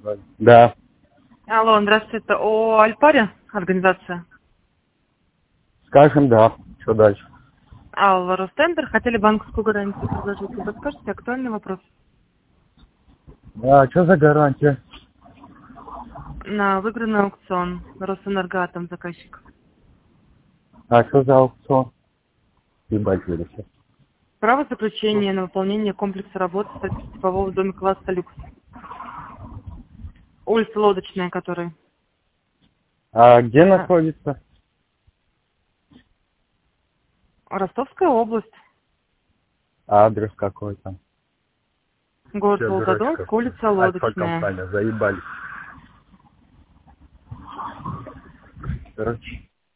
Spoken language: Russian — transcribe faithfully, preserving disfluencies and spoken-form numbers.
Да. Алло, здравствуйте, это о Альпаре организация? Скажем, да. Что дальше? Алло, Ростендер, хотели банковскую гарантию предложить. Вы подскажете, актуальный вопрос? А что за гарантия? На выигранный аукцион. Росэнергоатом заказчик. А что за аукцион? Ебать, вырежь. Право заключения на выполнение комплекса работ в типового дома класса люкс. Улица Лодочная, который. А где А, находится? Ростовская область. А адрес какой там? Город Все, Волгодонск, дурачка. улица Лодочная. Альфа-компания, заебали. Короче.